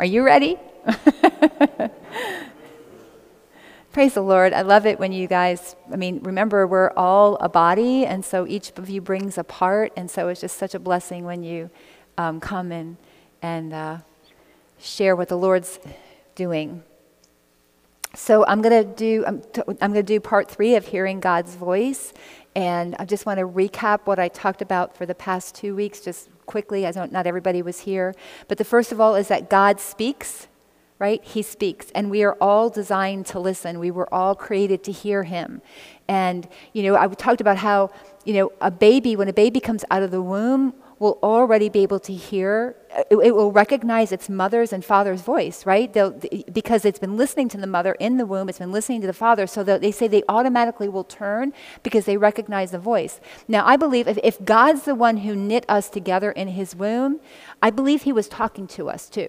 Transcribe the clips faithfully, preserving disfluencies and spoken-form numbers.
Are you ready? Praise the Lord. I love it when you guys, I mean, remember, we're all a body, and so each of you brings a part, and so it's just such a blessing when you um, come and, and uh, share what the Lord's doing. So I'm going to do I'm, t- I'm going to do part three of hearing God's voice, and I just want to recap what I talked about for the past two weeks, just quickly. I don't, not everybody was here, but the first of all is that God speaks. Right? He speaks, and we are all designed to listen. We were all created to hear him. And, you know, I talked about how, you know, a baby, when a baby comes out of the womb, will already be able to hear, it, it will recognize its mother's and father's voice, right? They'll, because it's been listening to the mother in the womb, it's been listening to the father, so that they say they automatically will turn because they recognize the voice. Now, I believe if, if God's the one who knit us together in his womb, I believe he was talking to us too,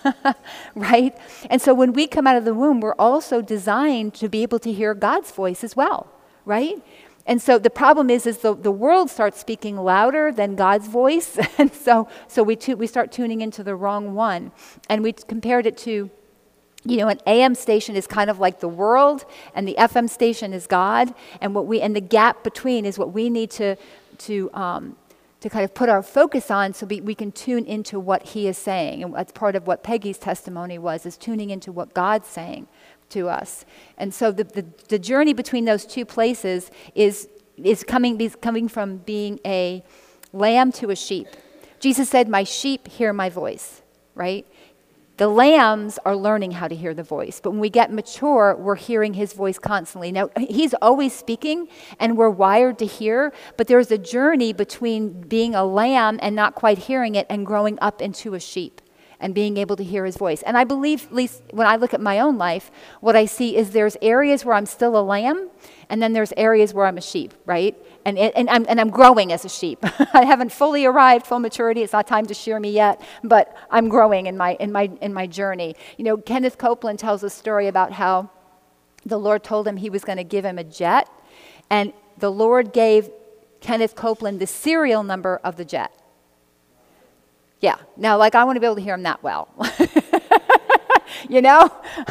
right? And so when we come out of the womb, we're also designed to be able to hear God's voice as well, right? And so the problem is, is the, the world starts speaking louder than God's voice. And so so we tu- we start tuning into the wrong one. And we compared it to, you know, an A M station is kind of like the world, and the F M station is God. And what we and the gap between is what we need to to um, to kind of put our focus on, so we, we can tune into what he is saying. And that's part of what Peggy's testimony was, is tuning into what God's saying to us. And so the, the, the journey between those two places is is coming is coming from being a lamb to a sheep. Jesus said, "My sheep hear my voice," right? The lambs are learning how to hear the voice, but when we get mature, we're hearing his voice constantly. Now, he's always speaking, and we're wired to hear, but there's a journey between being a lamb and not quite hearing it and growing up into a sheep and being able to hear his voice. And I believe, at least when I look at my own life, what I see is there's areas where I'm still a lamb, and then there's areas where I'm a sheep, right? And and I'm and I'm growing as a sheep. I haven't fully arrived, full maturity. It's not time to shear me yet, but I'm growing in my in my in my journey. You know, Kenneth Copeland tells a story about how the Lord told him he was going to give him a jet, and the Lord gave Kenneth Copeland the serial number of the jet. Yeah. Now, like, I want to be able to hear him that well. You know?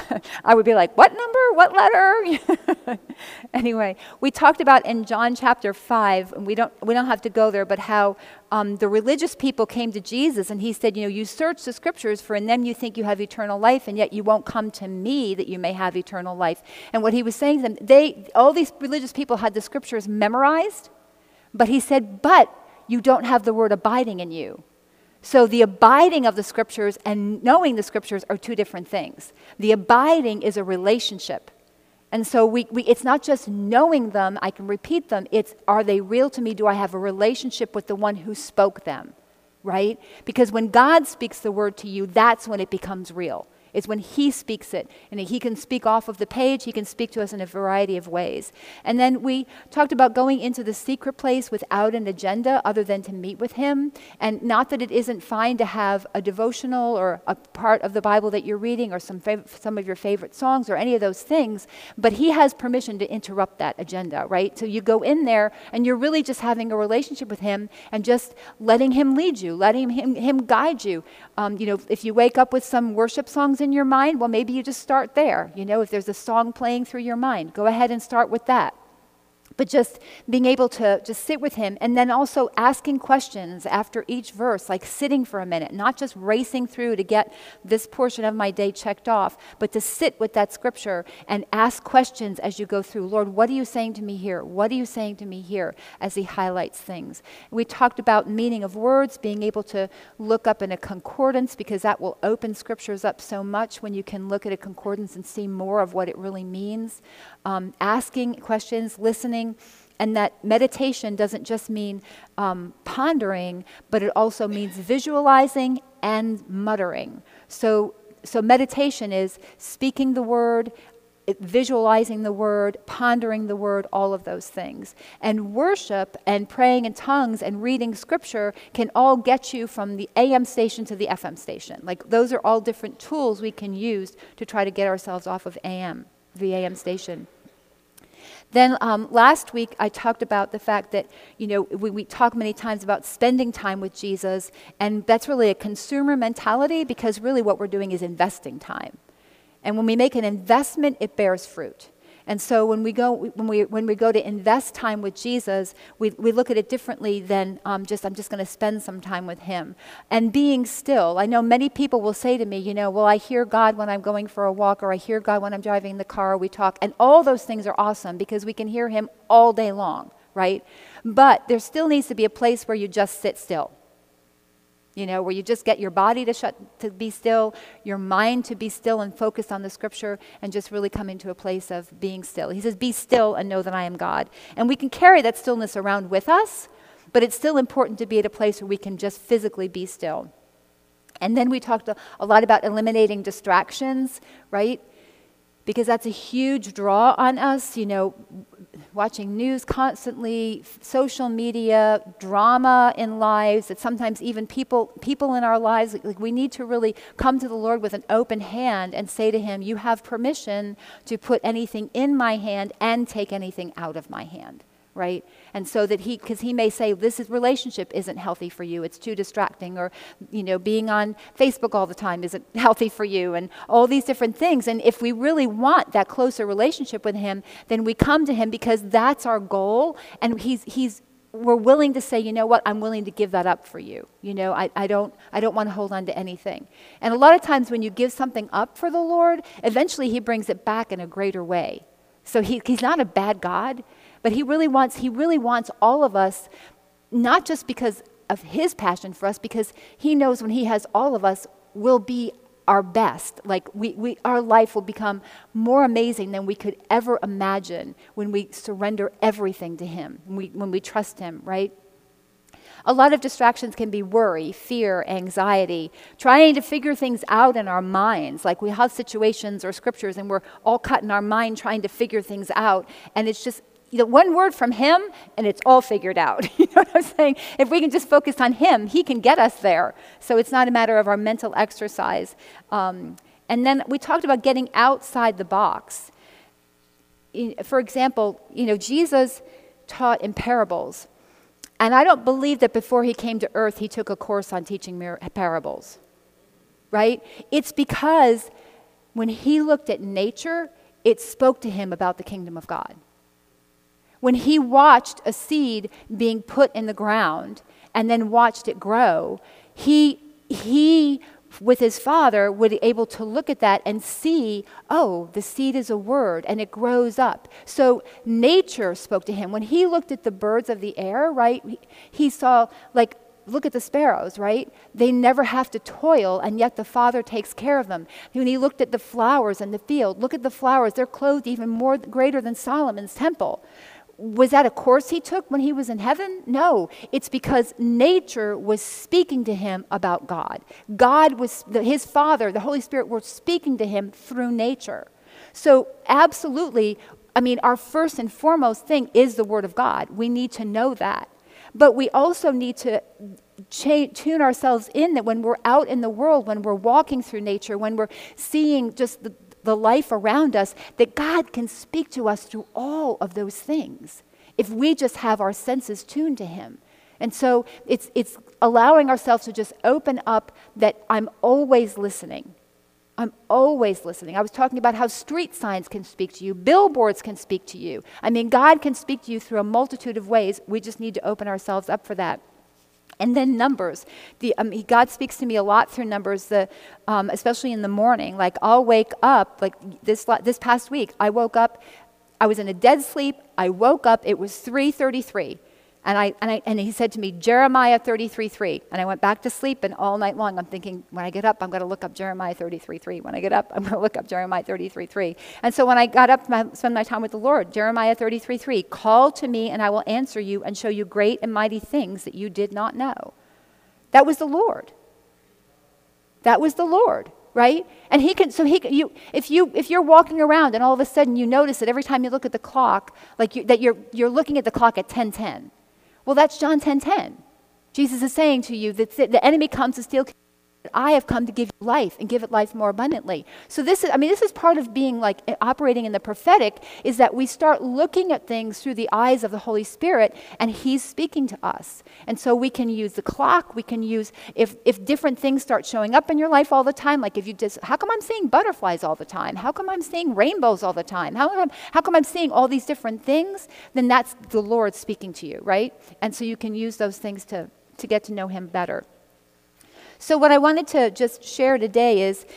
I would be like, what number? What letter? Anyway, we talked about in John chapter five, and we don't we don't have to go there, but how um, the religious people came to Jesus, and he said, you know, you search the scriptures, for in them you think you have eternal life, and yet you won't come to me that you may have eternal life. And what he was saying to them, they, all these religious people had the scriptures memorized, but he said, but you don't have the word abiding in you. So the abiding of the scriptures and knowing the scriptures are two different things. The abiding is a relationship. And so we, we it's not just knowing them, I can repeat them, it's, are they real to me? Do I have a relationship with the one who spoke them, right? Because when God speaks the word to you, that's when it becomes real. It's when he speaks it. And he can speak off of the page. He can speak to us in a variety of ways. And then we talked about going into the secret place without an agenda other than to meet with him. And not that it isn't fine to have a devotional or a part of the Bible that you're reading or some fav- some of your favorite songs or any of those things, but he has permission to interrupt that agenda, right? So you go in there and you're really just having a relationship with him and just letting him lead you, letting him, him guide you. Um, you know, if you wake up with some worship songs in your mind, well, maybe you just start there. You know, if there's a song playing through your mind, go ahead and start with that. But just being able to just sit with him, and then also asking questions after each verse, like sitting for a minute, not just racing through to get this portion of my day checked off, but to sit with that scripture and ask questions as you go through. Lord, what are you saying to me here? What are you saying to me here? As he highlights things. We talked about meaning of words, being able to look up in a concordance, because that will open scriptures up so much when you can look at a concordance and see more of what it really means. Um, asking questions, listening, and that meditation doesn't just mean um, pondering, but it also means visualizing and muttering. So, so meditation is speaking the word, visualizing the word, pondering the word, all of those things. And worship and praying in tongues and reading scripture can all get you from the A M station to the F M station. Like, those are all different tools we can use to try to get ourselves off of A M, the A M station. Then um, last week, I talked about the fact that, you know, we, we talk many times about spending time with Jesus, and that's really a consumer mentality, because really what we're doing is investing time. And when we make an investment, it bears fruit. And so when we go when we when we go to invest time with Jesus, we we look at it differently than um, just I'm just going to spend some time with him. And being still. I know many people will say to me, you know, well, I hear God when I'm going for a walk, or I hear God when I'm driving the car, we talk, and all those things are awesome because we can hear him all day long, right? But there still needs to be a place where you just sit still. You know, where you just get your body to shut, to be still, your mind to be still and focus on the scripture, and just really come into a place of being still. He says, be still and know that I am God. And we can carry that stillness around with us, but it's still important to be at a place where we can just physically be still. And then we talked a, a lot about eliminating distractions, right? Because that's a huge draw on us, you know, watching news constantly, f- social media, drama in lives, that sometimes even people people in our lives, like, like we need to really come to the Lord with an open hand and say to him, you have permission to put anything in my hand and take anything out of my hand. Right? And so that he, because he may say, this is, relationship isn't healthy for you, it's too distracting, or, you know, being on Facebook all the time isn't healthy for you, and all these different things. And if we really want that closer relationship with him, then we come to him because that's our goal, and he's, he's, we're willing to say, you know what, I'm willing to give that up for you. You know, I, I don't, I don't want to hold on to anything. And a lot of times when you give something up for the Lord, eventually he brings it back in a greater way. So he, he's not a bad God. But he really wants, he really wants all of us, not just because of his passion for us, because he knows when he has all of us, we'll be our best. Like we, we, our life will become more amazing than we could ever imagine when we surrender everything to him, when we, when we trust him, right? A lot of distractions can be worry, fear, anxiety, trying to figure things out in our minds. Like we have situations or scriptures and we're all cut in our mind trying to figure things out, and it's just, you know, one word from him, and it's all figured out. You know what I'm saying? If we can just focus on him, he can get us there. So it's not a matter of our mental exercise. Um, and then we talked about getting outside the box. In, for example, you know, Jesus taught in parables. And I don't believe that before he came to earth, he took a course on teaching mir- parables. Right? It's because when he looked at nature, it spoke to him about the kingdom of God. When he watched a seed being put in the ground and then watched it grow, he, he with his father, would be able to look at that and see, oh, the seed is a word and it grows up. So nature spoke to him. When he looked at the birds of the air, right, he saw, like, look at the sparrows, right? They never have to toil, and yet the Father takes care of them. When he looked at the flowers in the field, look at the flowers. They're clothed even more greater than Solomon's temple. Was that a course he took when he was in heaven? No. It's because nature was speaking to him about God. God was, his Father, the Holy Spirit, were speaking to him through nature. So absolutely, I mean, our first and foremost thing is the Word of God. We need to know that. But we also need to cha- tune ourselves in that when we're out in the world, when we're walking through nature, when we're seeing just the the life around us, that God can speak to us through all of those things if we just have our senses tuned to him. And so it's it's allowing ourselves to just open up that I'm always listening. I'm always listening. I was talking about how street signs can speak to you, billboards can speak to you. I mean, God can speak to you through a multitude of ways. We just need to open ourselves up for that. And then numbers. The, um, he, God speaks to me a lot through numbers, the, um, especially in the morning. Like I'll wake up, like this this past week, I woke up, I was in a dead sleep, I woke up, it was three thirty-three. And I and I and he said to me, Jeremiah thirty-three three. And I went back to sleep, and all night long I'm thinking, when I get up, I'm going to look up Jeremiah thirty-three three. When I get up, I'm going to look up Jeremiah thirty-three three. And so when I got up to spend my time with the Lord, Jeremiah thirty-three three, call to me and I will answer you and show you great and mighty things that you did not know. That was the Lord. That was the Lord. Right? And he can, so he can, you, if you, if you're walking around and all of a sudden you notice that every time you look at the clock, like you, that you're, you're looking at the clock at ten ten. Well, that's John ten ten. Jesus is saying to you that the enemy comes to steal I have come to give you life and give it life more abundantly. So this is, I mean, this is part of being like operating in the prophetic, is that we start looking at things through the eyes of the Holy Spirit, and he's speaking to us. And so we can use the clock, we can use, if, if different things start showing up in your life all the time, like if you just, how come I'm seeing butterflies all the time? How come I'm seeing rainbows all the time? How come, how come I'm seeing all these different things? Then that's the Lord speaking to you, right? And so you can use those things to, to get to know him better. So what I wanted to just share today is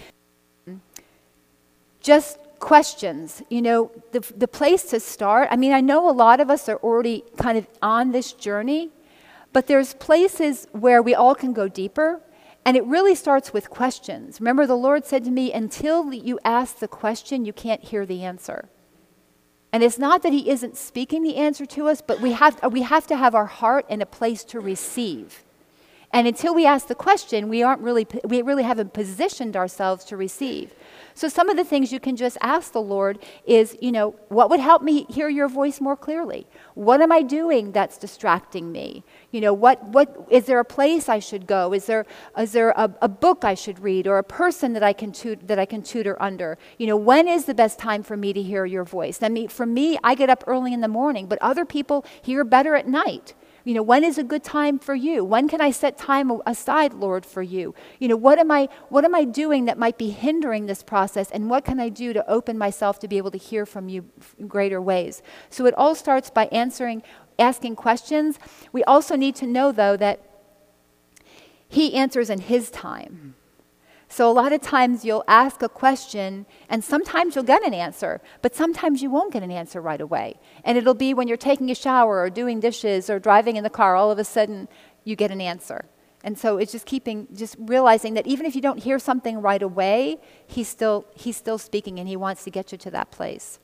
just questions. You know, the, the place to start, I mean, I know a lot of us are already kind of on this journey, but there's places where we all can go deeper, and it really starts with questions. Remember, the Lord said to me, until you ask the question, you can't hear the answer. And it's not that he isn't speaking the answer to us, but we have, we have to have our heart in a place to receive. And until we ask the question, we aren't really, we really haven't positioned ourselves to receive. So some of the things you can just ask the Lord is, you know, what would help me hear your voice more clearly? What am I doing that's distracting me? You know, what, what, is there a place I should go? Is there, is there a, a book I should read, or a person that I can tut- that I can tutor under? You know, when is the best time for me to hear your voice? I mean, for me, I get up early in the morning, but other people hear better at night. You know, when is a good time for you? When can I set time aside, Lord, for you? You know, what am I what am I doing that might be hindering this process, and what can I do to open myself to be able to hear from you in greater ways? So it all starts by answering, asking questions. We also need to know, though, that he answers in his time. So a lot of times you'll ask a question, and sometimes you'll get an answer, but sometimes you won't get an answer right away. And it'll be when you're taking a shower or doing dishes or driving in the car, all of a sudden you get an answer. And so it's just keeping, just realizing that even if you don't hear something right away, he's still, he's still speaking, and he wants to get you to that place.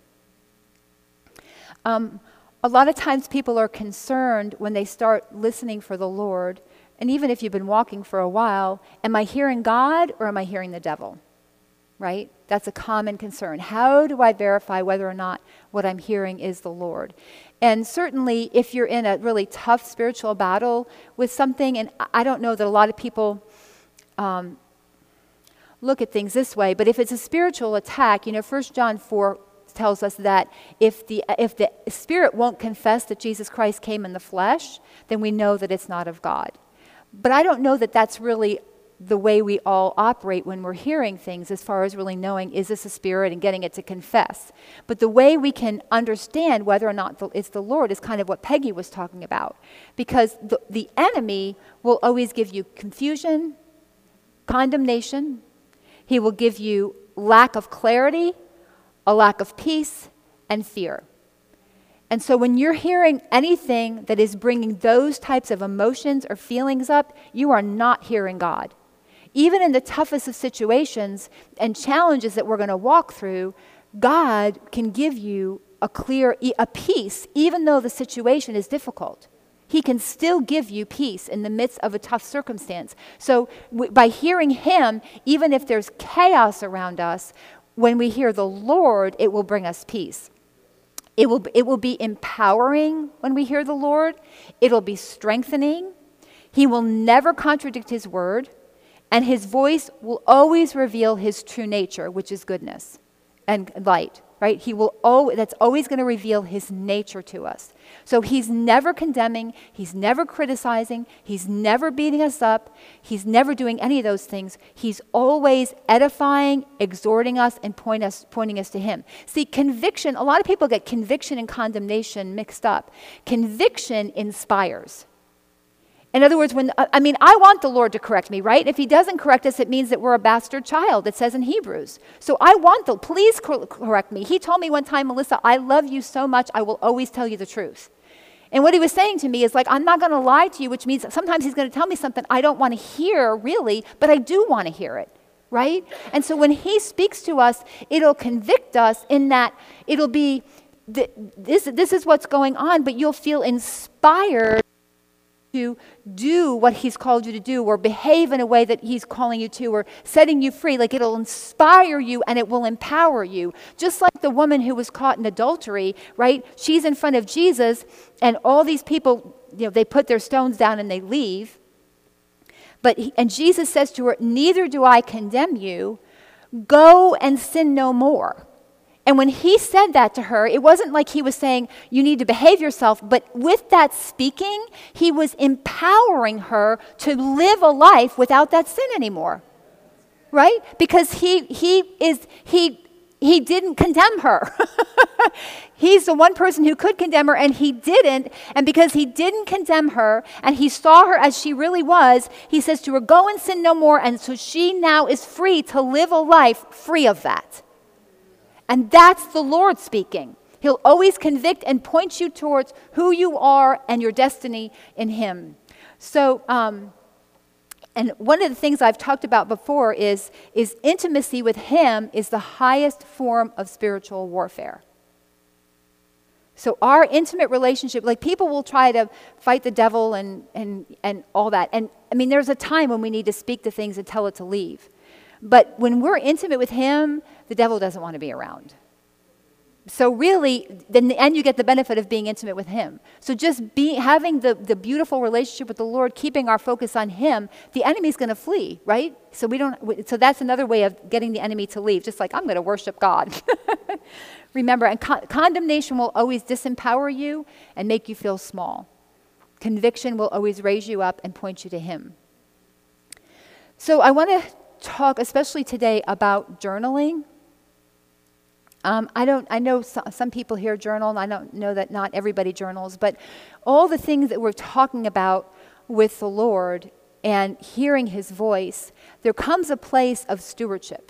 Um, a lot of times people are concerned when they start listening for the Lord. And even if you've been walking for a while, am I hearing God or am I hearing the devil? Right? That's a common concern. How do I verify whether or not what I'm hearing is the Lord? And certainly if you're in a really tough spiritual battle with something, and I don't know that a lot of people um, look at things this way, but if it's a spiritual attack, you know, First John four tells us that if the if the spirit won't confess that Jesus Christ came in the flesh, then we know that it's not of God. But I don't know that that's really the way we all operate when we're hearing things, as far as really knowing, is this a spirit, and getting it to confess. But the way we can understand whether or not it's the Lord is kind of what Peggy was talking about. Because the, the enemy will always give you confusion, condemnation. He will give you lack of clarity, a lack of peace, and fear. And so when you're hearing anything that is bringing those types of emotions or feelings up, you are not hearing God. Even in the toughest of situations and challenges that we're going to walk through, God can give you a clear, a peace, even though the situation is difficult. He can still give you peace in the midst of a tough circumstance. So w- by hearing him, even if there's chaos around us, when we hear the Lord, it will bring us peace. It will, it will be empowering when we hear the Lord. It'll be strengthening. He will never contradict his word. And his voice will always reveal his true nature, which is goodness and light, right? He will always, that's always going to reveal his nature to us. So he's never condemning. He's never criticizing. He's never beating us up. He's never doing any of those things. He's always edifying, exhorting us, and point us, pointing us to him. See, conviction, a lot of people get conviction and condemnation mixed up. Conviction inspires. In other words, when I mean, I want the Lord to correct me, right? If he doesn't correct us, it means that we're a bastard child, it says in Hebrews. So I want the, please cor- correct me. He told me one time, Melissa, I love you so much, I will always tell you the truth. And what he was saying to me is like, I'm not going to lie to you, which means that sometimes he's going to tell me something I don't want to hear, really, but I do want to hear it, right? And so when he speaks to us, it'll convict us in that it'll be, th- this, this is what's going on, but you'll feel inspired to do what he's called you to do, or behave in a way that he's calling you to, or setting you free. Like, it'll inspire you and it will empower you. Just like the woman who was caught in adultery, right? She's in front of Jesus, and all these people, you know, they put their stones down and they leave. But he, and Jesus says to her, neither do I condemn you. Go and sin no more. And when he said that to her, it wasn't like he was saying, you need to behave yourself, but with that speaking, he was empowering her to live a life without that sin anymore. Right? Because he he is he he didn't condemn her. He's the one person who could condemn her, and he didn't. And because he didn't condemn her, and he saw her as she really was, he says to her, go and sin no more. And so she now is free to live a life free of that. And that's the Lord speaking. He'll always convict and point you towards who you are and your destiny in him. So, um, and one of the things I've talked about before is, is intimacy with him is the highest form of spiritual warfare. So our intimate relationship, like people will try to fight the devil and, and, and all that. And I mean, there's a time when we need to speak to things and tell it to leave. But when we're intimate with him, the devil doesn't want to be around. So really, then and you get the benefit of being intimate with him. So just be, having the, the beautiful relationship with the Lord, keeping our focus on him, the enemy's going to flee, right? So we don't. So that's another way of getting the enemy to leave. Just like, I'm going to worship God. Remember, and con- condemnation will always disempower you and make you feel small. Conviction will always raise you up and point you to him. So I want to talk, especially today, about journaling. Um, I don't. I know so, some people here journal, and I don't know that not everybody journals, but all the things that we're talking about with the Lord and hearing his voice, there comes a place of stewardship.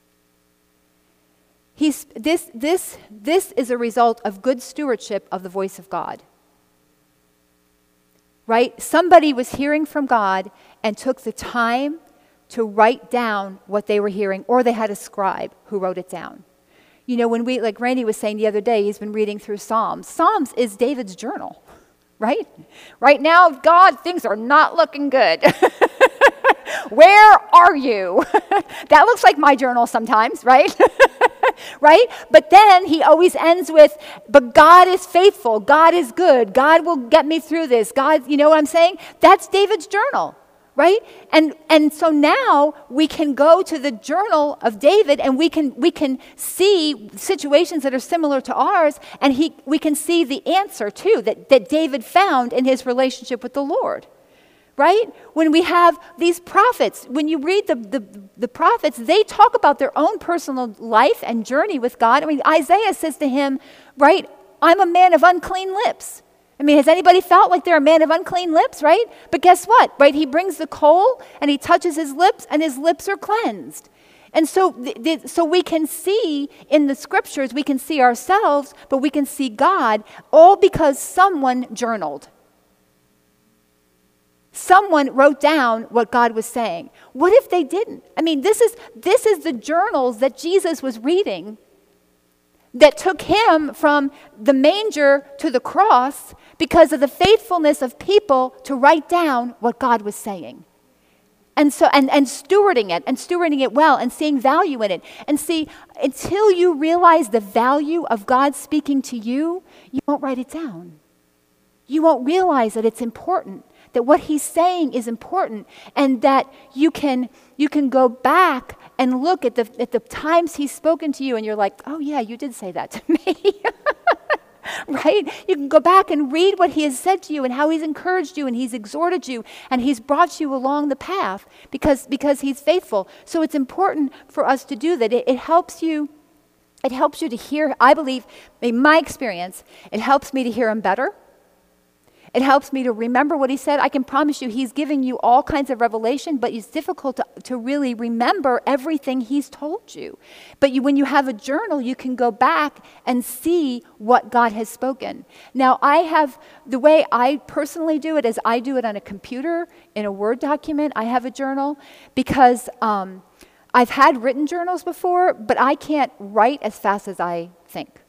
He's, this, this, this is a result of good stewardship of the voice of God. Right? Somebody was hearing from God and took the time to write down what they were hearing, or they had a scribe who wrote it down. You know, when we, like Randy was saying the other day, he's been reading through Psalms. Psalms is David's journal, right? Right now, God, things are not looking good. Where are you? That looks like my journal sometimes, right? Right? But then he always ends with, but God is faithful. God is good. God will get me through this. God, you know what I'm saying? That's David's journal. Right? And and so now we can go to the journal of David, and we can we can see situations that are similar to ours, and he we can see the answer too that, that David found in his relationship with the Lord. Right? When we have these prophets, when you read the, the, the prophets, they talk about their own personal life and journey with God. I mean, Isaiah says to him, right, I'm a man of unclean lips. I mean, has anybody felt like they're a man of unclean lips, right? But guess what, right? He brings the coal and he touches his lips and his lips are cleansed. And so, th- th- so we can see in the scriptures, we can see ourselves, but we can see God, all because someone journaled. Someone wrote down what God was saying. What if they didn't? I mean, this is this is the journals that Jesus was reading that took him from the manger to the cross because of the faithfulness of people to write down what God was saying. And so and, and stewarding it and stewarding it well and seeing value in it. And see, until you realize the value of God speaking to you, you won't write it down. You won't realize that it's important, that what he's saying is important, and that you can you can go back and look at the at the times he's spoken to you, and you're like, oh yeah, you did say that to me. Right? You can go back and read what he has said to you and how he's encouraged you and he's exhorted you and he's brought you along the path because, because he's faithful. So it's important for us to do that. It, it helps you, it helps you to hear, I believe, in my experience, it helps me to hear him better. It helps me to remember what he said. I can promise you he's giving you all kinds of revelation, but it's difficult to, to really remember everything he's told you. But you, when you have a journal, you can go back and see what God has spoken. Now, I have, the way I personally do it is I do it on a computer in a Word document. I have a journal because um, I've had written journals before, but I can't write as fast as I think.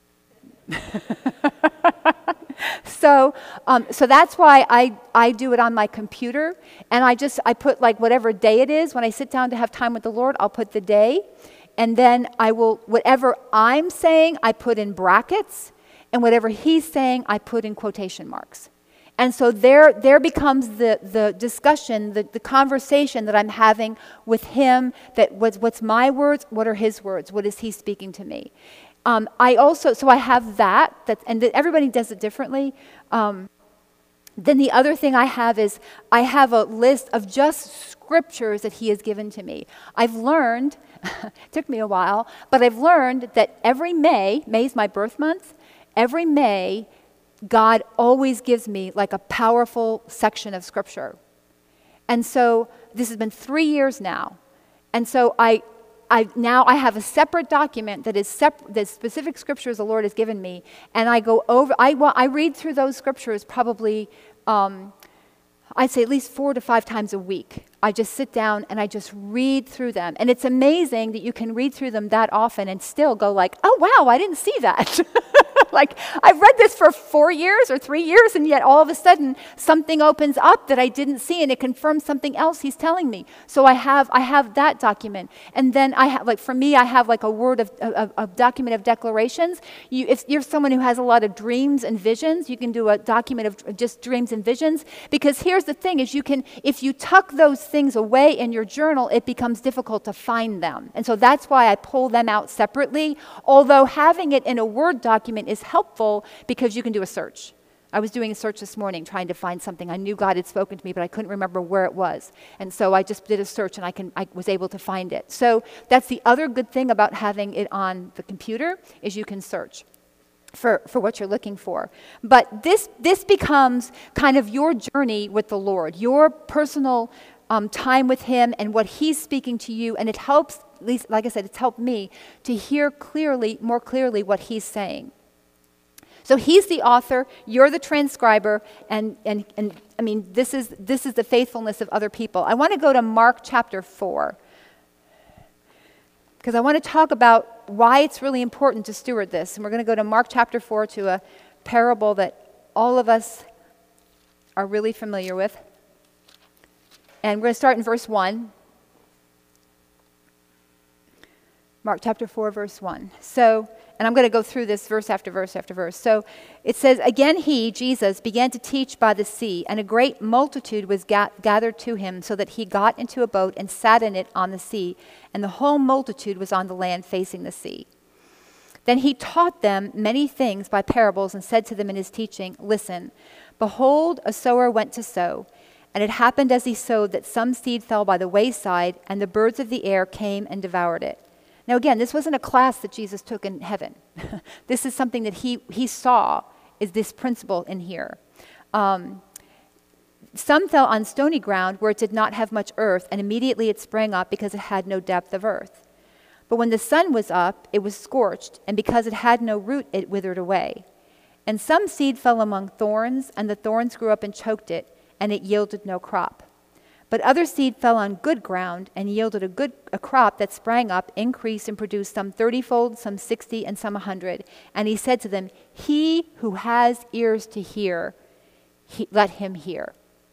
So, um, so that's why I, I do it on my computer, and I just, I put like whatever day it is. When I sit down to have time with the Lord, I'll put the day, and then I will, whatever I'm saying, I put in brackets, and whatever he's saying, I put in quotation marks. And so there, there becomes the, the discussion, the, the conversation that I'm having with him, that what's, what's my words, what are his words, what is he speaking to me? Um, I also, so I have that, that and that everybody does it differently. Um, then the other thing I have is I have a list of just scriptures that he has given to me. I've learned, it took me a while, but I've learned that every May, May's my birth month, every May, God always gives me like a powerful section of scripture. And so this has been three years now. And so I, I now I have a separate document that is sep- the specific scriptures the Lord has given me. And I go over, I, I read through those scriptures probably, um, I'd say at least four to five times a week. I just sit down and I just read through them. And it's amazing that you can read through them that often and still go like, oh, wow, I didn't see that. Like, I've read this for four years or three years, and yet all of a sudden something opens up that I didn't see, and it confirms something else he's telling me. So I have I have that document. And then I have, like, for me, I have like a word of a, a document of declarations. You, if you're someone who has a lot of dreams and visions, you can do a document of just dreams and visions. Because here's the thing, is you can, if you tuck those things away in your journal, it becomes difficult to find them. And so that's why I pull them out separately, although having it in a Word document is helpful because you can do a search. I was doing a search this morning trying to find something. I knew God had spoken to me, but I couldn't remember where it was. And so I just did a search and I can I was able to find it. So that's the other good thing about having it on the computer, is you can search for, for what you're looking for. But this this becomes kind of your journey with the Lord, your personal um, time with him and what he's speaking to you. And it helps, at least, like I said, it's helped me to hear clearly, more clearly what he's saying. So he's the author, you're the transcriber, and, and, and I mean, this is, this is the faithfulness of other people. I want to go to Mark chapter four, because I want to talk about why it's really important to steward this. And we're going to go to Mark chapter four, to a parable that all of us are really familiar with. And we're going to start in verse one. Mark chapter four, verse one. So, and I'm going to go through this verse after verse after verse. So it says, again he, Jesus, began to teach by the sea, and a great multitude was ga- gathered to him, so that he got into a boat and sat in it on the sea, and the whole multitude was on the land facing the sea. Then he taught them many things by parables, and said to them in his teaching, listen, behold, a sower went to sow. And it happened as he sowed that some seed fell by the wayside, and the birds of the air came and devoured it. Now again, this wasn't a class that Jesus took in heaven. This is something that he, he saw, is this principle in here. Um, some fell on stony ground where it did not have much earth, and immediately it sprang up because it had no depth of earth. But when the sun was up, it was scorched, and because it had no root, it withered away. And some seed fell among thorns, and the thorns grew up and choked it, and it yielded no crop. But other seed fell on good ground and yielded a good a crop that sprang up, increased, and produced some thirty-fold, some sixty, and some a hundred. And he said to them, he who has ears to hear, he, let him hear.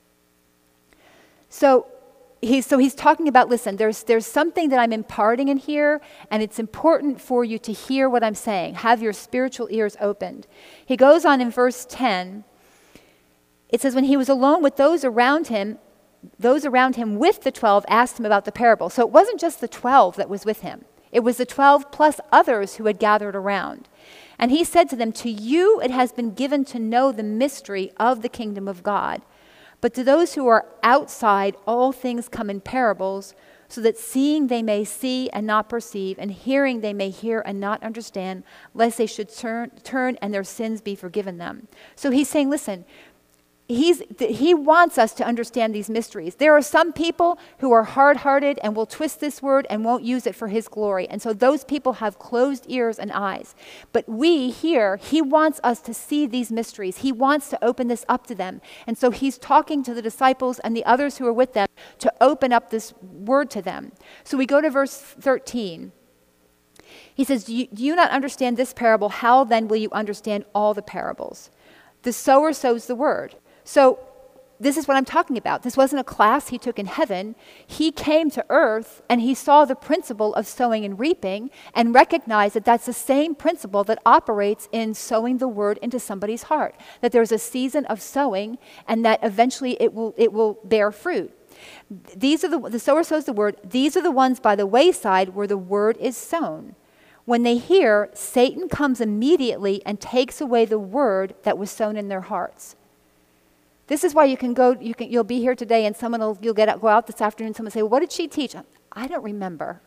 So he's, so he's talking about, listen, there's, there's something that I'm imparting in here, and it's important for you to hear what I'm saying. Have your spiritual ears opened. He goes on in verse ten. It says, when he was alone with those around him, those around him with the twelve asked him about the parable. So it wasn't just the twelve that was with him. It was the twelve plus others who had gathered around. And he said to them, to you it has been given to know the mystery of the kingdom of God. But to those who are outside, all things come in parables, so that seeing they may see and not perceive, and hearing they may hear and not understand, lest they should turn, turn and their sins be forgiven them. So he's saying, listen, He's, he wants us to understand these mysteries. There are some people who are hard-hearted and will twist this word and won't use it for his glory. And so those people have closed ears and eyes. But we here, he wants us to see these mysteries. He wants to open this up to them. And so he's talking to the disciples and the others who are with them to open up this word to them. So we go to verse thirteen. He says, do you, do you not understand this parable? How then will you understand all the parables? The sower sows the word. So this is what I'm talking about. This wasn't a class he took in heaven. He came to earth and he saw the principle of sowing and reaping and recognized that that's the same principle that operates in sowing the word into somebody's heart. That there's a season of sowing and that eventually it will, it will bear fruit. These are the, the sower sows the word. These are the ones by the wayside where the word is sown. When they hear, Satan comes immediately and takes away the word that was sown in their hearts. This is why you can go, you can, you'll be here today and someone will, you'll get out, go out this afternoon and someone will say, well, what did she teach? I don't remember.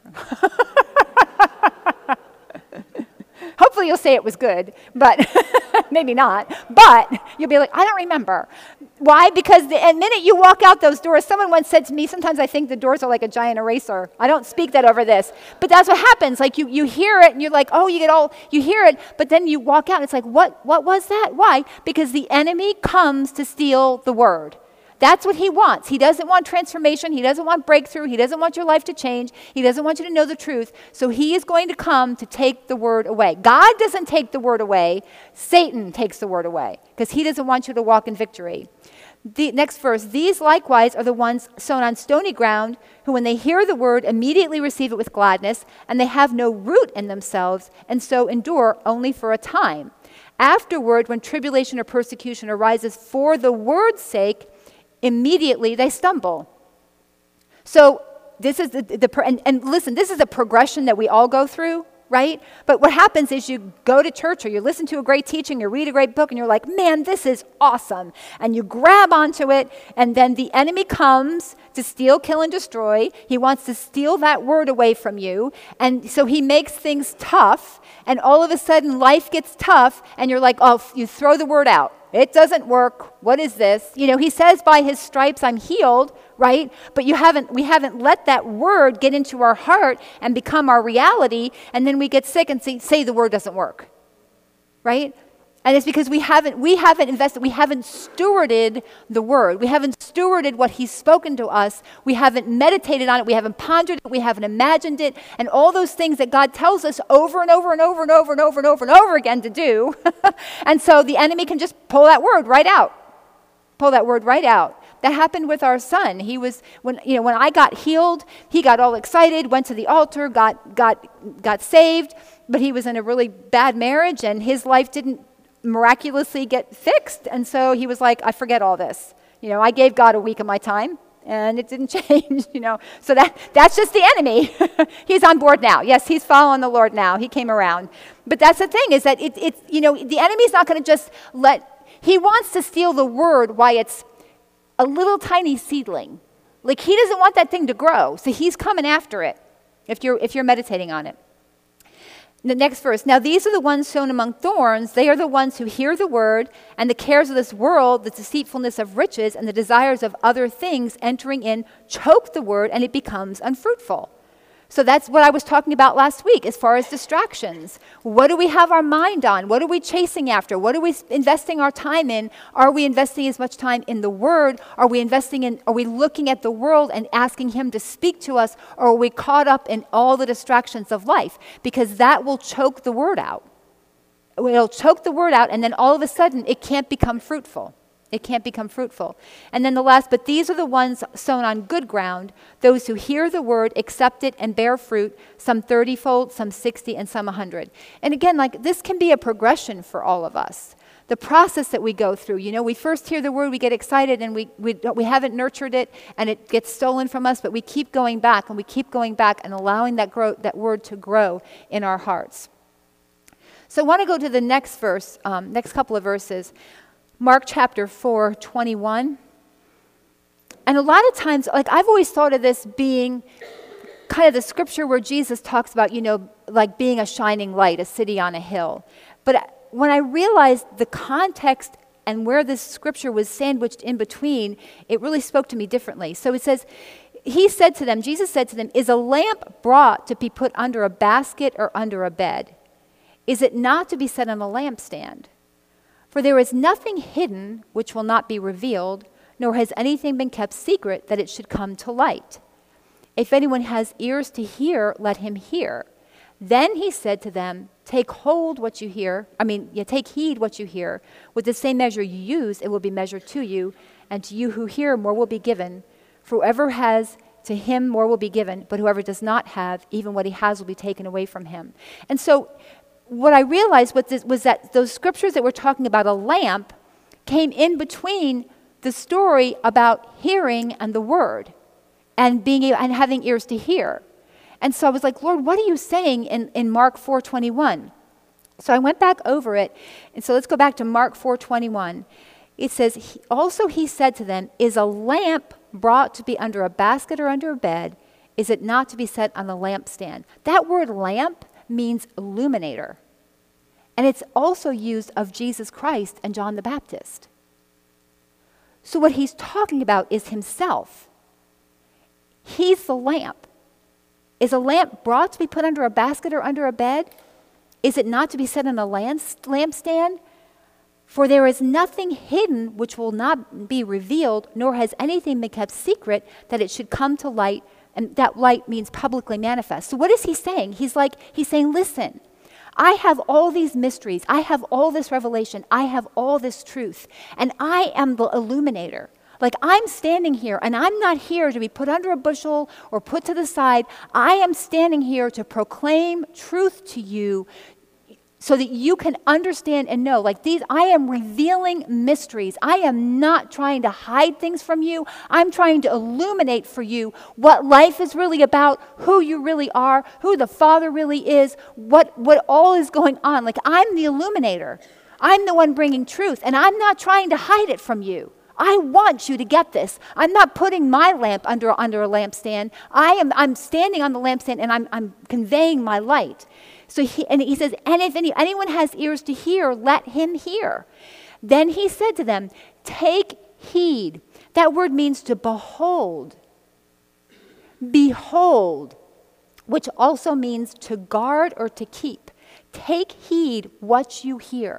Hopefully you'll say it was good, but maybe not. But you'll be like, I don't remember. Why? Because the minute you walk out those doors, someone once said to me, sometimes I think the doors are like a giant eraser. I don't speak that over this. But that's what happens. Like you, you hear it and you're like, oh, you get all, you hear it, but then you walk out and it's like, what, what was that? Why? Because the enemy comes to steal the word. That's what he wants. He doesn't want transformation. He doesn't want breakthrough. He doesn't want your life to change. He doesn't want you to know the truth. So he is going to come to take the word away. God doesn't take the word away. Satan takes the word away because he doesn't want you to walk in victory. The next verse, these likewise are the ones sown on stony ground who when they hear the word immediately receive it with gladness, and they have no root in themselves and so endure only for a time. Afterward, when tribulation or persecution arises for the word's sake, immediately they stumble. So this is the, the and, and listen, this is a progression that we all go through, right? But what happens is you go to church or you listen to a great teaching, you read a great book, and you're like, man, this is awesome. And you grab onto it, and then the enemy comes to steal, kill, and destroy. He wants to steal that word away from you. And so he makes things tough, and all of a sudden life gets tough, and you're like, oh, you throw the word out. It doesn't work. What is this? You know, he says by his stripes I'm healed, right? But you haven't, we haven't let that word get into our heart and become our reality, and then we get sick and say, say the word doesn't work, right? And it's because we haven't, we haven't invested, we haven't stewarded the word. We haven't stewarded what he's spoken to us. We haven't meditated on it. We haven't pondered it. We haven't imagined it. And all those things that God tells us over and over and over and over and over and over and over again to do. And so the enemy can just pull that word right out. Pull that word right out. That happened with our son. He was, when, you know, when I got healed, he got all excited, went to the altar, got, got, got saved, but he was in a really bad marriage and his life didn't miraculously get fixed. And so he was like, I forget all this. You know, I gave God a week of my time and it didn't change, you know. So that that's just the enemy. He's on board now. Yes, he's following the Lord now. He came around. But that's the thing is that it, it's, you know, the enemy's not going to just let, he wants to steal the word while it's a little tiny seedling. Like he doesn't want that thing to grow. So he's coming after it if you're if you're meditating on it. The next verse, now these are the ones sown among thorns. They are the ones who hear the word, and the cares of this world, the deceitfulness of riches, and the desires of other things entering in choke the word, and it becomes unfruitful. So that's what I was talking about last week as far as distractions. What do we have our mind on? What are we chasing after? What are we investing our time in? Are we investing as much time in the word? Are we investing in, are we looking at the world and asking him to speak to us? Or are we caught up in all the distractions of life? Because that will choke the word out. It'll choke the word out, and then all of a sudden it can't become fruitful. It can't become fruitful. And then the last, but these are the ones sown on good ground, those who hear the word, accept it, and bear fruit, some thirty-fold, some sixty, and some a hundred. And again, like this can be a progression for all of us. The process that we go through, you know, we first hear the word, we get excited, and we, we, we haven't nurtured it, and it gets stolen from us, but we keep going back, and we keep going back and allowing that, grow, that word to grow in our hearts. So I want to go to the next verse, um, next couple of verses. Mark chapter four, twenty-one. And a lot of times, like I've always thought of this being kind of the scripture where Jesus talks about, you know, like being a shining light, a city on a hill. But when I realized the context and where this scripture was sandwiched in between, it really spoke to me differently. So it says, he said to them, Jesus said to them, is a lamp brought to be put under a basket or under a bed? Is it not to be set on a lampstand? For there is nothing hidden which will not be revealed, nor has anything been kept secret that it should come to light. If anyone has ears to hear, let him hear. Then he said to them, take hold what you hear, I mean, yeah, take heed what you hear. With the same measure you use, it will be measured to you, and to you who hear, more will be given. For whoever has, to him more will be given, but whoever does not have, even what he has will be taken away from him. And so what I realized was, this, was that those scriptures that were talking about a lamp came in between the story about hearing and the word and being able, and having ears to hear. And so I was like, Lord, what are you saying in, in Mark four twenty-one? So I went back over it. And so let's go back to Mark four twenty-one. It says, also he said to them, is a lamp brought to be under a basket or under a bed? Is it not to be set on a lampstand? That word lamp means illuminator. And it's also used of Jesus Christ and John the Baptist. So what he's talking about is himself. He's the lamp. Is a lamp brought to be put under a basket or under a bed? Is it not to be set on a lampstand? For there is nothing hidden which will not be revealed, nor has anything been kept secret that it should come to light, and that light means publicly manifest. So what is he saying? He's like, he's saying, listen, I have all these mysteries. I have all this revelation. I have all this truth. And I am the illuminator. Like I'm standing here, and I'm not here to be put under a bushel or put to the side. I am standing here to proclaim truth to you, so that you can understand and know, like these, I am revealing mysteries. I am not trying to hide things from you. I'm trying to illuminate for you what life is really about, who you really are, who the Father really is, what, what all is going on. Like I'm the illuminator. I'm the one bringing truth, and I'm not trying to hide it from you. I want you to get this. I'm not putting my lamp under, under a lampstand. I am, I'm standing on the lampstand, and I'm, I'm conveying my light. So he, and he says, and if any, anyone has ears to hear, let him hear. Then he said to them, take heed. That word means to behold. Behold, which also means to guard or to keep. Take heed what you hear.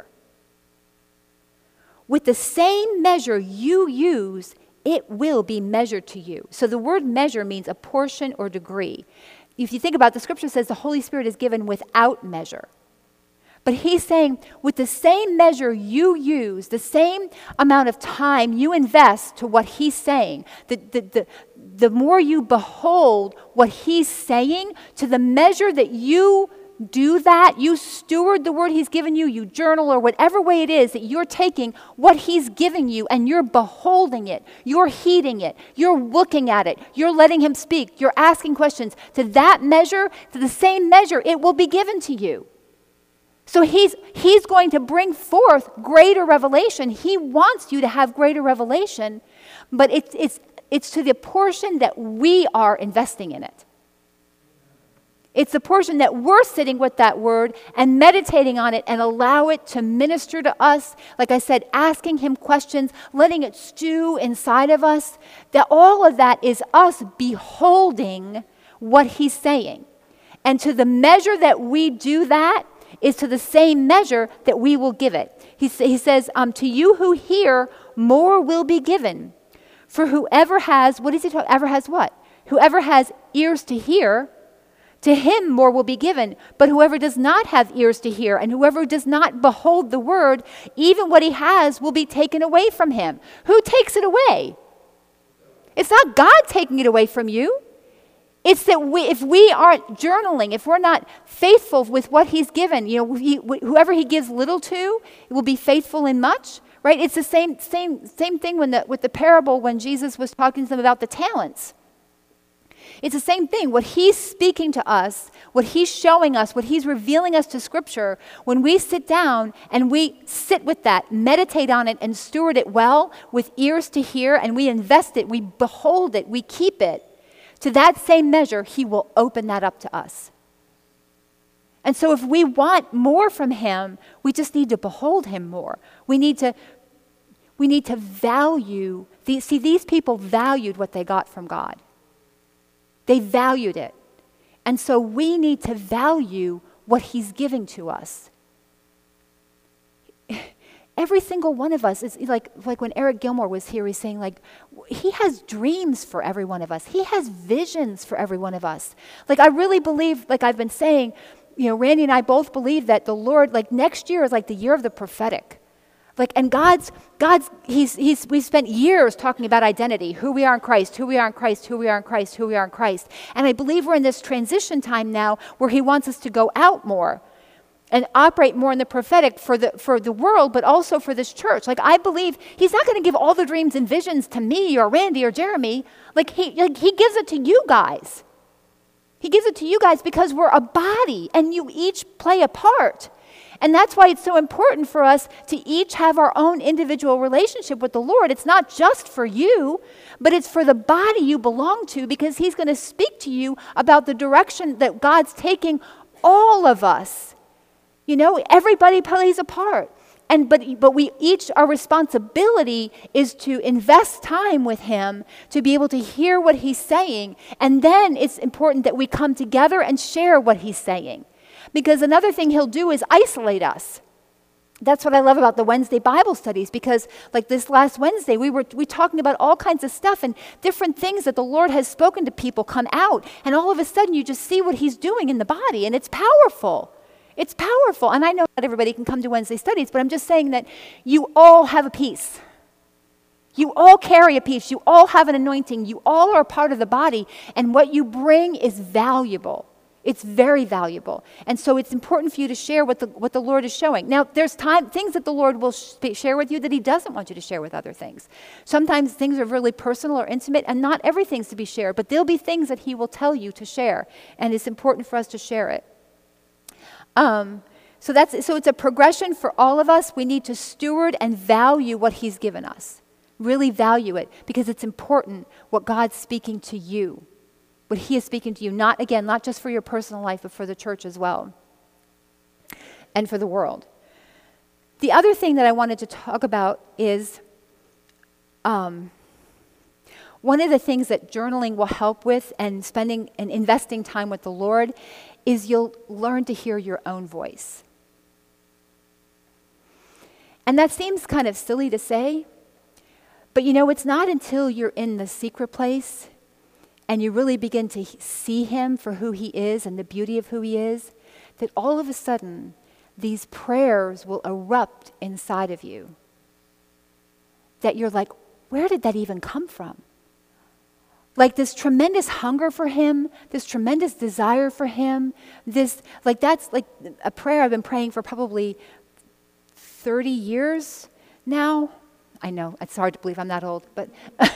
With the same measure you use, it will be measured to you. So the word measure means a portion or degree. If you think about it, the scripture says the Holy Spirit is given without measure. But he's saying with the same measure you use, the same amount of time you invest to what he's saying, the, the, the, the more you behold what he's saying, to the measure that you do that, you steward the word he's given you, you journal, or whatever way it is that you're taking what he's giving you and you're beholding it, you're heeding it, you're looking at it, you're letting him speak, you're asking questions. To that measure, to the same measure, it will be given to you. So he's, he's going to bring forth greater revelation. He wants you to have greater revelation, but it's, it's, it's to the portion that we are investing in it. It's the portion that we're sitting with that word and meditating on it and allow it to minister to us. Like I said, asking him questions, letting it stew inside of us. That all of that is us beholding what he's saying. And to the measure that we do that is to the same measure that we will give it. He, he says, um, to you who hear, more will be given. For whoever has, what is it? Whoever has what? Whoever has ears to hear, to him more will be given. But whoever does not have ears to hear, and whoever does not behold the word, even what he has will be taken away from him. Who takes it away? It's not God taking it away from you. It's that we, if we aren't journaling, if we're not faithful with what he's given, you know, he, whoever he gives little to, will be faithful in much, right? It's the same, same, same thing when the, with the parable when Jesus was talking to them about the talents. It's the same thing. What he's speaking to us, what he's showing us, what he's revealing us to Scripture, when we sit down and we sit with that, meditate on it, and steward it well with ears to hear, and we invest it, we behold it, we keep it, to that same measure, he will open that up to us. And so if we want more from him, we just need to behold him more. We need to, we need to value, these, see, these people valued what they got from God. They valued it. And so we need to value what he's giving to us. Every single one of us is like, like when Eric Gilmore was here, he's saying like, he has dreams for every one of us. He has visions for every one of us. Like I really believe, like I've been saying, you know, Randy and I both believe that the Lord, like next year is like the year of the prophetic. Like, and God's, God's, he's, he's, we've spent years talking about identity, who we are in Christ, who we are in Christ, who we are in Christ, who we are in Christ. And I believe we're in this transition time now where he wants us to go out more and operate more in the prophetic for the, for the world, but also for this church. Like, I believe he's not going to give all the dreams and visions to me or Randy or Jeremy. Like, he, like, he gives it to you guys. He gives it to you guys because we're a body and you each play a part. And that's why it's so important for us to each have our own individual relationship with the Lord. It's not just for you, but it's for the body you belong to, because he's going to speak to you about the direction that God's taking all of us. You know, everybody plays a part. And but but we each, our responsibility is to invest time with him to be able to hear what he's saying. And then it's important that we come together and share what he's saying. Because another thing he'll do is isolate us. That's what I love about the Wednesday Bible studies, because like this last Wednesday, we were we talking about all kinds of stuff and different things that the Lord has spoken to people come out. And all of a sudden you just see what he's doing in the body, and it's powerful. It's powerful. And I know not everybody can come to Wednesday studies, but I'm just saying that you all have a piece. You all carry a piece. You all have an anointing. You all are a part of the body. And what you bring is valuable. It's very valuable. And so it's important for you to share what the, what the Lord is showing. Now, there's time, things that the Lord will sh- share with you that he doesn't want you to share with other things. Sometimes things are really personal or intimate, and not everything's to be shared, but there'll be things that he will tell you to share, and it's important for us to share it. Um, so that's so it's a progression for all of us. We need to steward and value what he's given us. Really value it, because it's important what God's speaking to you. What he is speaking to you, not, again, not just for your personal life, but for the church as well, and for the world. The other thing that I wanted to talk about is um, one of the things that journaling will help with, and spending and investing time with the Lord, is you'll learn to hear your own voice. And that seems kind of silly to say, but you know, it's not until you're in the secret place and you really begin to see him for who he is and the beauty of who he is, that all of a sudden, these prayers will erupt inside of you. That you're like, where did that even come from? Like this tremendous hunger for him, this tremendous desire for him, this, like that's like a prayer I've been praying for probably thirty years now. I know, it's hard to believe I'm that old, but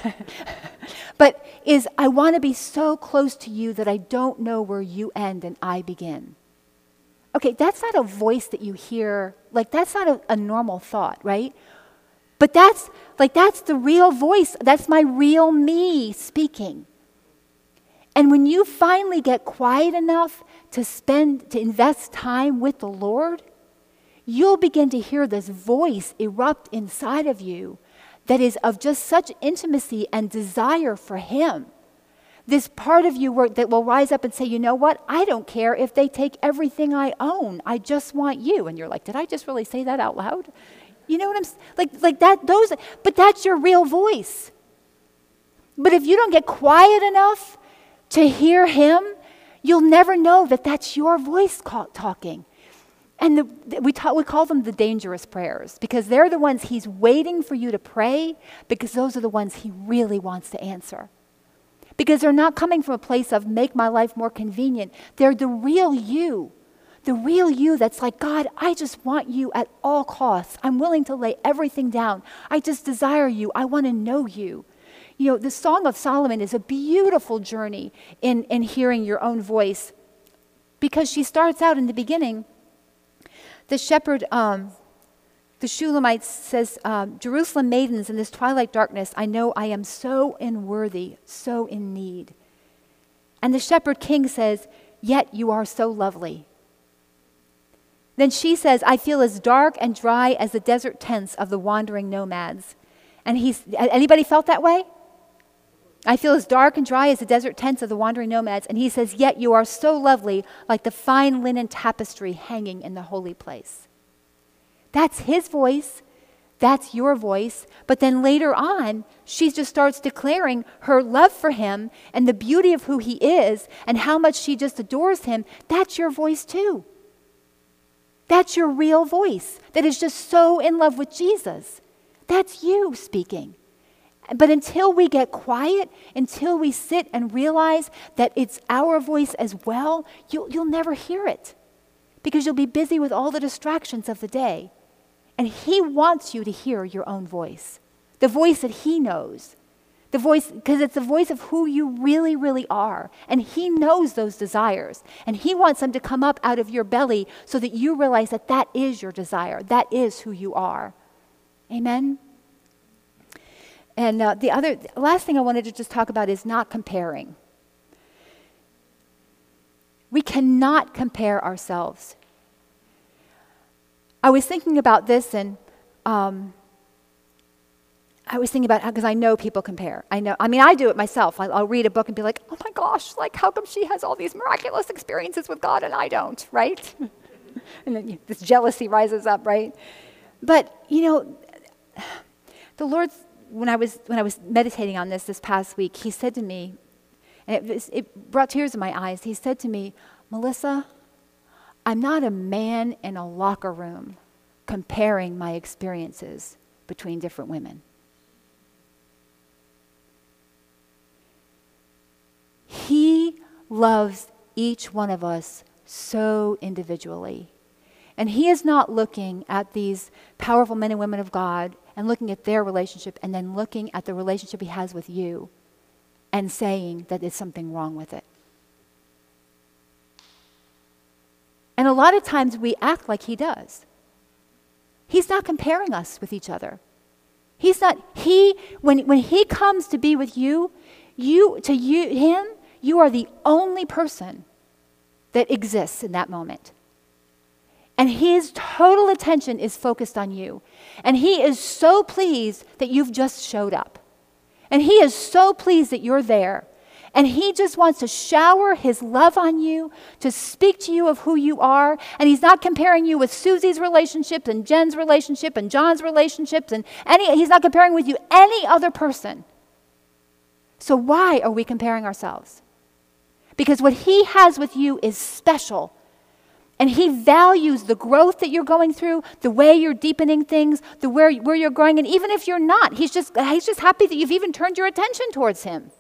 but is I want to be so close to you that I don't know where you end and I begin. Okay, that's not a voice that you hear, like that's not a, a normal thought, right? But that's like that's the real voice. That's my real me speaking. And when you finally get quiet enough to spend to invest time with the Lord, you'll begin to hear this voice erupt inside of you that is of just such intimacy and desire for him. This part of you where, that will rise up and say, you know what? I don't care if they take everything I own. I just want you. And you're like, did I just really say that out loud? You know what I'm like? Like that. Those, but that's your real voice. But if you don't get quiet enough to hear him, you'll never know that that's your voice call, talking. And the, we, ta- we call them the dangerous prayers, because they're the ones he's waiting for you to pray, because those are the ones he really wants to answer. Because they're not coming from a place of make my life more convenient. They're the real you. The real you that's like, God, I just want you at all costs. I'm willing to lay everything down. I just desire you. I want to know you. You know, the Song of Solomon is a beautiful journey in, in hearing your own voice, because she starts out in the beginning. The shepherd, um, the Shulamite says, um, Jerusalem maidens in this twilight darkness, I know I am so unworthy, so in need. And the shepherd king says, yet you are so lovely. Then she says, I feel as dark and dry as the desert tents of the wandering nomads. And he's, anybody felt that way? I feel as dark and dry as the desert tents of the wandering nomads. And he says, yet you are so lovely, like the fine linen tapestry hanging in the holy place. That's his voice. That's your voice. But then later on, she just starts declaring her love for him and the beauty of who he is and how much she just adores him. That's your voice too. That's your real voice that is just so in love with Jesus. That's you speaking. But until we get quiet, until we sit and realize that it's our voice as well, you'll, you'll never hear it because you'll be busy with all the distractions of the day. And he wants you to hear your own voice, the voice that he knows, the voice, because it's the voice of who you really, really are. And he knows those desires. And he wants them to come up out of your belly so that you realize that that is your desire. That is who you are. Amen? And uh, the other, the last thing I wanted to just talk about is not comparing. We cannot compare ourselves. I was thinking about this, and um, I was thinking about how, because I know people compare. I know, I mean, I do it myself. I, I'll read a book and be like, oh my gosh, like how come she has all these miraculous experiences with God and I don't, right? And then this jealousy rises up, right? But, you know, the Lord, when I was when I was meditating on this this past week, he said to me, and it, was, it brought tears to my eyes, he said to me, Melissa, I'm not a man in a locker room comparing my experiences between different women. He loves each one of us so individually. And he is not looking at these powerful men and women of God and looking at their relationship and then looking at the relationship he has with you and saying that there's something wrong with it. And a lot of times we act like he does. He's not comparing us with each other. He's not, he, when, when he comes to be with you, you, to you, him, you are the only person that exists in that moment. And his total attention is focused on you. And he is so pleased that you've just showed up. And he is so pleased that you're there. And he just wants to shower his love on you, to speak to you of who you are. And he's not comparing you with Susie's relationships and Jen's relationship and John's relationships. And any, he's not comparing with you any other person. So why are we comparing ourselves? Because what he has with you is special. And he values the growth that you're going through, the way you're deepening things, the where, where you're growing. And even if you're not, he's just, he's just happy that you've even turned your attention towards him.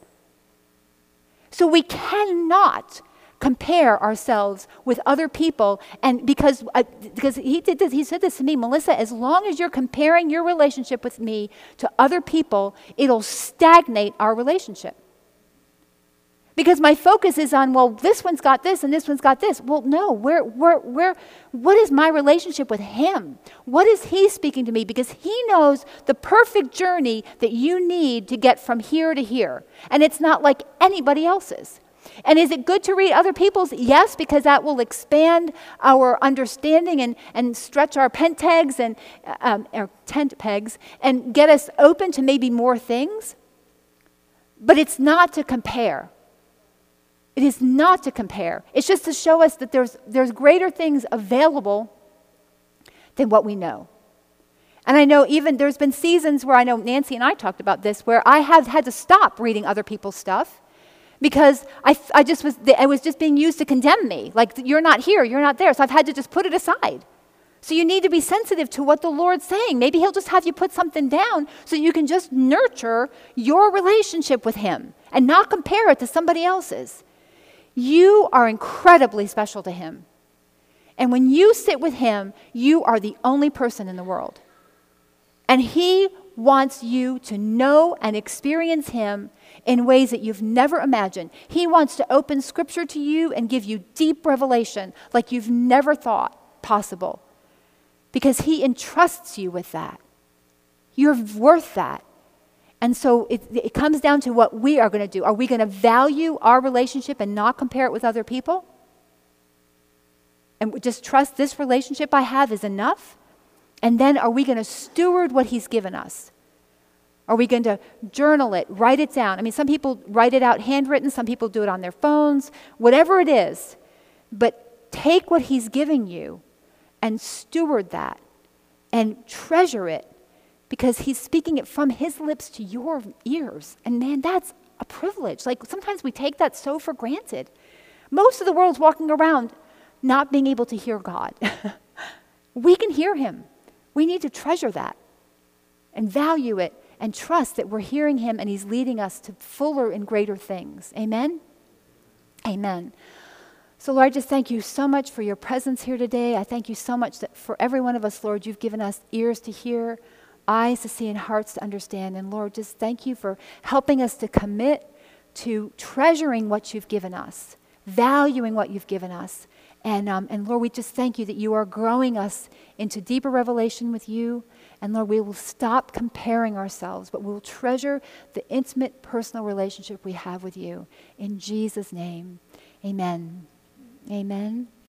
So we cannot compare ourselves with other people. And because, uh, because he did this, he said this to me, Melissa, as long as you're comparing your relationship with me to other people, it'll stagnate our relationship. Because my focus is on, well, this one's got this and this one's got this. Well, no, where, where, where, what is my relationship with him? What is he speaking to me? Because he knows the perfect journey that you need to get from here to here. And it's not like anybody else's. And is it good to read other people's? Yes, because that will expand our understanding and, and stretch our pent pegs and um, our tent pegs and get us open to maybe more things. But it's not to compare. It is not to compare. It's just to show us that there's, there's greater things available than what we know. And I know even there's been seasons where I know Nancy and I talked about this, where I have had to stop reading other people's stuff because I, I just was, it was just being used to condemn me. Like, you're not here, you're not there. So I've had to just put it aside. So you need to be sensitive to what the Lord's saying. Maybe he'll just have you put something down so you can just nurture your relationship with him and not compare it to somebody else's. You are incredibly special to him. And when you sit with him, you are the only person in the world. And he wants you to know and experience him in ways that you've never imagined. He wants to open scripture to you and give you deep revelation like you've never thought possible. Because he entrusts you with that. You're worth that. And so it, it comes down to what we are going to do. Are we going to value our relationship and not compare it with other people? And just trust this relationship I have is enough? And then are we going to steward what he's given us? Are we going to journal it, write it down? I mean, some people write it out handwritten. Some people do it on their phones. Whatever it is. But take what he's giving you and steward that and treasure it. Because he's speaking it from his lips to your ears. And man, that's a privilege. Like sometimes we take that so for granted. Most of the world's walking around not being able to hear God. We can hear him. We need to treasure that and value it and trust that we're hearing him and he's leading us to fuller and greater things. Amen? Amen. So, Lord, I just thank you so much for your presence here today. I thank you so much that for every one of us, Lord, you've given us ears to hear, eyes to see, and hearts to understand. And, Lord, just thank you for helping us to commit to treasuring what you've given us, valuing what you've given us. And, um, and Lord, we just thank you that you are growing us into deeper revelation with you. And Lord, we will stop comparing ourselves, but we will treasure the intimate personal relationship we have with you. In Jesus' name, amen. Amen.